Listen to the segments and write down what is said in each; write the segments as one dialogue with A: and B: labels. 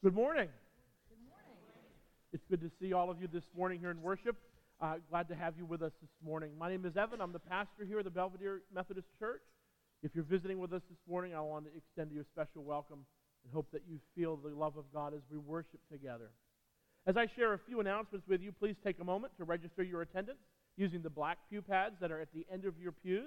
A: Good morning. It's good to see all of you this morning here in worship. Glad to have you with us this morning. My name is Evan. I'm the pastor here at the Belvedere Methodist Church. If you're visiting with us this morning, I want to extend you a special welcome and hope that you feel the love of God as we worship together. As I share a few announcements with you, please take a moment to register your attendance using the black pew pads that are at the end of your pews.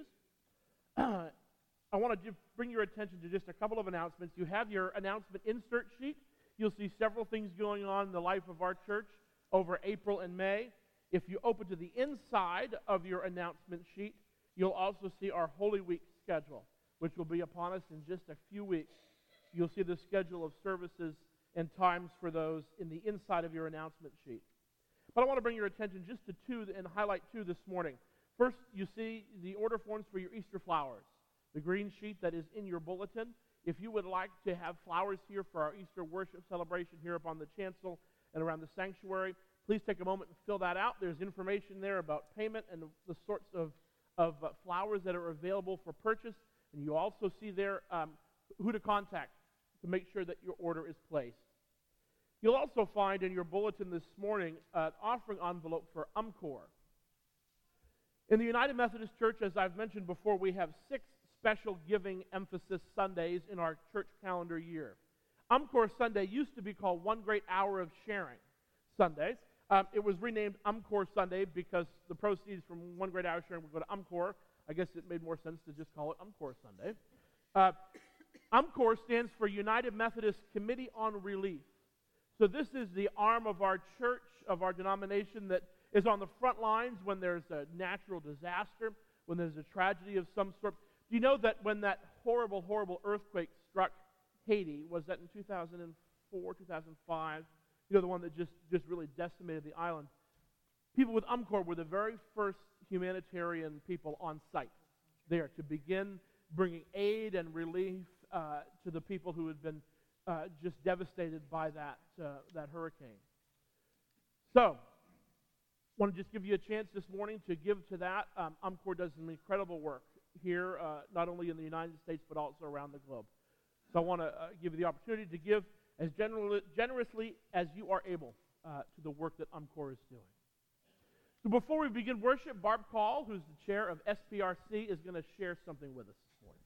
A: I want to bring your attention to just a couple of announcements. You have your announcement insert sheet. You'll see several things going on in the life of our church over April and May. If you open to the inside of your announcement sheet, you'll also see our Holy Week schedule, which will be upon us in just a few weeks. You'll see the schedule of services and times for those in the inside of your announcement sheet. But I want to bring your attention just to two and highlight two this morning. First, you see the order forms for your Easter flowers, the green sheet that is in your bulletin. If you would like to have flowers here for our Easter worship celebration here upon the chancel and around the sanctuary, please take a moment and fill that out. There's information there about payment and the sorts of flowers that are available for purchase. And you also see there who to contact to make sure that your order is placed. You'll also find in your bulletin this morning an offering envelope for UMCOR. In the United Methodist Church, as I've mentioned before, we have 6 special giving emphasis Sundays in our church calendar year. UMCOR Sunday used to be called One Great Hour of Sharing Sundays. It was renamed UMCOR Sunday because the proceeds from One Great Hour of Sharing would go to UMCOR. I guess it made more sense to just call it UMCOR Sunday. UMCOR stands for United Methodist Committee on Relief. So this is the arm of our church, of our denomination, that is on the front lines when there's a natural disaster, when there's a tragedy of some sort. Do you know that when that horrible, horrible earthquake struck Haiti, was that in 2004, 2005? You know, the one that just really decimated the island. People with UMCOR were the very first humanitarian people on site there to begin bringing aid and relief to the people who had been just devastated by that hurricane. So, I want to just give you a chance this morning to give to that. UMCOR does some incredible work here, not only in the United States, but also around the globe. So I want to give you the opportunity to give as generously as you are able to the work that UMCOR is doing. So before we begin worship, Barb Call, who's the chair of SPRC, is going to share something with us this morning.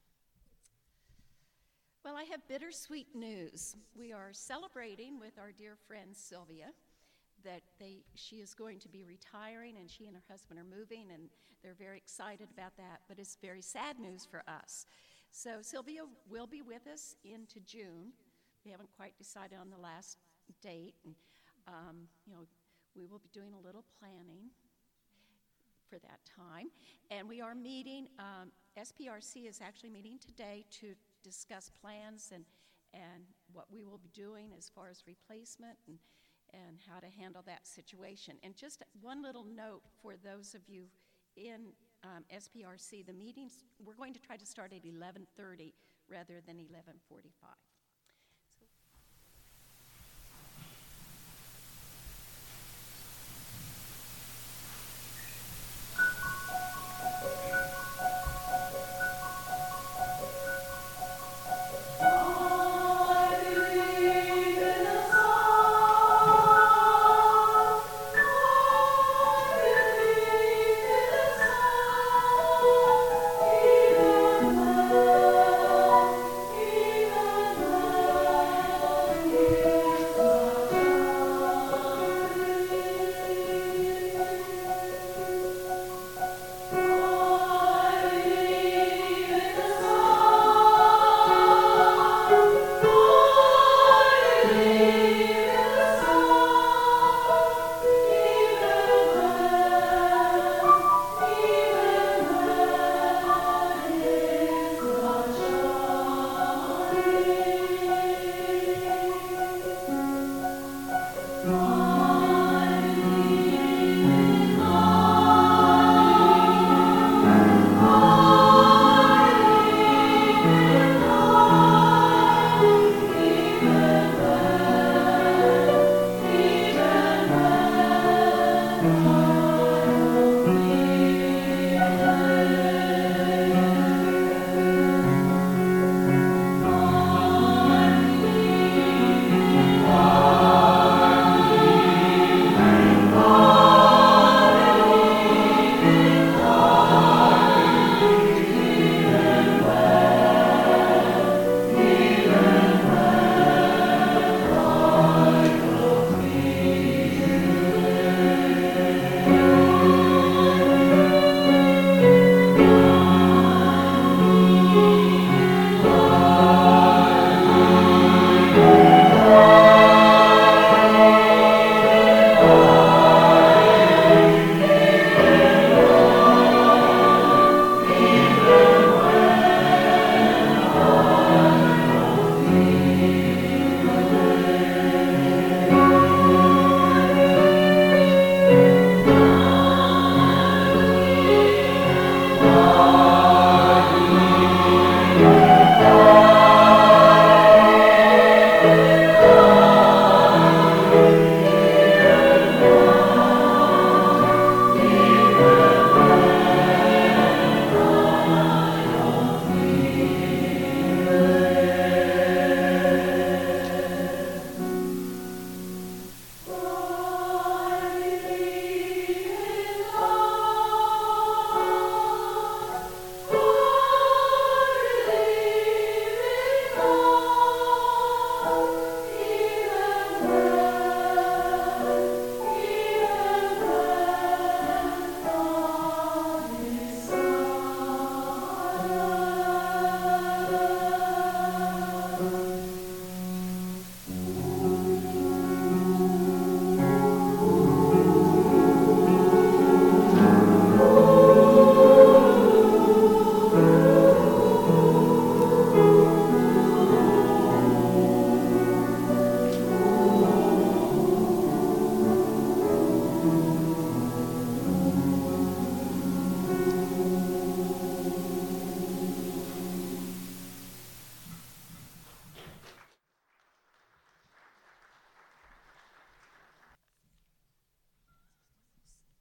B: Well, I have bittersweet news. We are celebrating with our dear friend Sylvia that she is going to be retiring, and she and her husband are moving, and they're very excited about that, but it's very sad news for us. So Sylvia will be with us into June. We haven't quite decided on the last date, and we will be doing a little planning for that time. And we are meeting, SPRC is actually meeting today to discuss plans and what we will be doing as far as replacement and how to handle that situation. And just one little note for those of you in SPRC, the meetings, we're going to try to start at 11:30 rather than 11:45.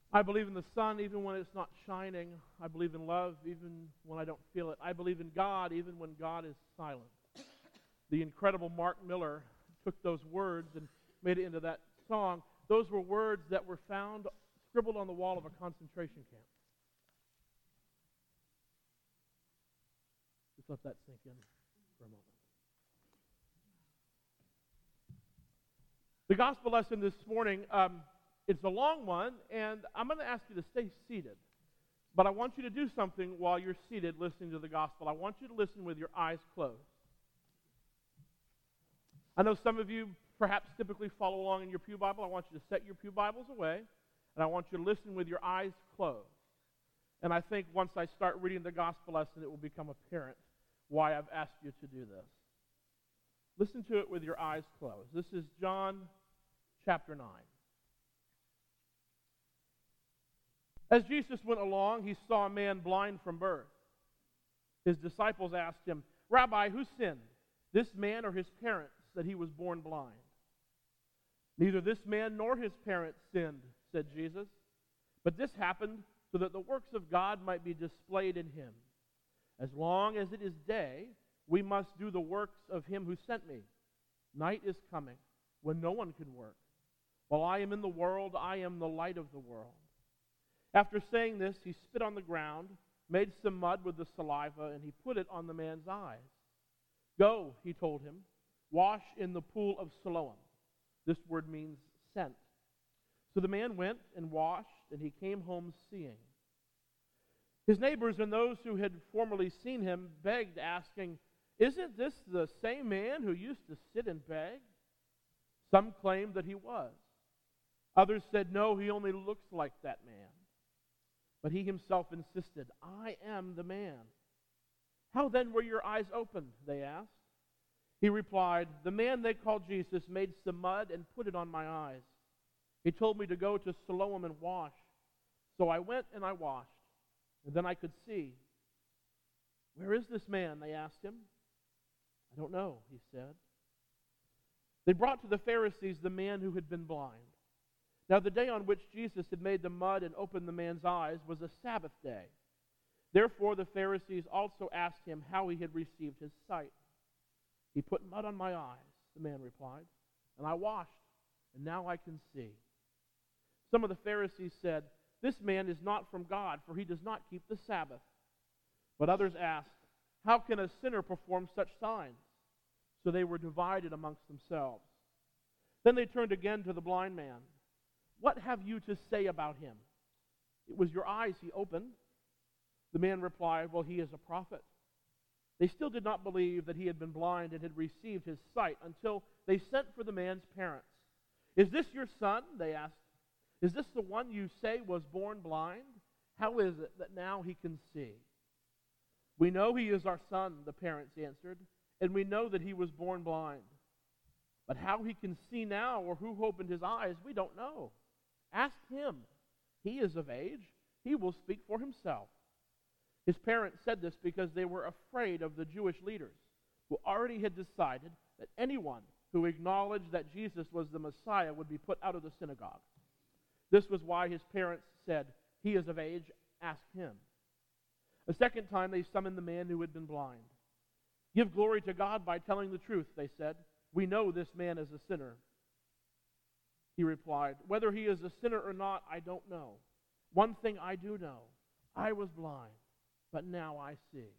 A: I believe in the sun even when it's not shining. I believe in love even when I don't feel it. I believe in God even when God is silent. The incredible Mark Miller took those words and made it into that song. Those were words that were found scribbled on the wall of a concentration camp. Just let that sink in for a moment. The gospel lesson this morning, it's a long one, and I'm going to ask you to stay seated. But I want you to do something while you're seated listening to the gospel. I want you to listen with your eyes closed. I know some of you perhaps typically follow along in your pew Bible. I want you to set your pew Bibles away, and I want you to listen with your eyes closed. And I think once I start reading the gospel lesson, it will become apparent why I've asked you to do this. Listen to it with your eyes closed. This is John chapter 9. As Jesus went along, he saw a man blind from birth. His disciples asked him, "Rabbi, who sinned, this man or his parents, that he was born blind?" "Neither this man nor his parents sinned," said Jesus, "but this happened so that the works of God might be displayed in him. As long as it is day, we must do the works of him who sent me. Night is coming when no one can work. While I am in the world, I am the light of the world." After saying this, he spit on the ground, made some mud with the saliva, and he put it on the man's eyes. "Go," he told him, "wash in the pool of Siloam." This word means sent. So the man went and washed, and he came home seeing. His neighbors and those who had formerly seen him begged, asking, "Isn't this the same man who used to sit and beg?" Some claimed that he was. Others said, "No, he only looks like that man." But he himself insisted, "I am the man." "How then were your eyes opened?" they asked. He replied, "The man they called Jesus made some mud and put it on my eyes. He told me to go to Siloam and wash. So I went and I washed, and then I could see." "Where is this man?" they asked him. "I don't know," he said. They brought to the Pharisees the man who had been blind. Now the day on which Jesus had made the mud and opened the man's eyes was a Sabbath day. Therefore the Pharisees also asked him how he had received his sight. "He put mud on my eyes," the man replied, "and I washed, and now I can see." Some of the Pharisees said, "This man is not from God, for he does not keep the Sabbath." But others asked, "How can a sinner perform such signs?" So they were divided amongst themselves. Then they turned again to the blind man. "What have you to say about him? It was your eyes he opened." The man replied, "Well, he is a prophet." They still did not believe that he had been blind and had received his sight until they sent for the man's parents. "Is this your son?" they asked. "Is this the one you say was born blind? How is it that now he can see?" "We know he is our son," the parents answered, "and we know that he was born blind. But how he can see now or who opened his eyes, we don't know. Ask him. He is of age. He will speak for himself." His parents said this because they were afraid of the Jewish leaders, who already had decided that anyone who acknowledged that Jesus was the Messiah would be put out of the synagogue. This was why his parents said, "He is of age, ask him." A second time they summoned the man who had been blind. "Give glory to God by telling the truth," they said. "We know this man is a sinner." He replied, "Whether he is a sinner or not, I don't know. One thing I do know, I was blind, but now I see."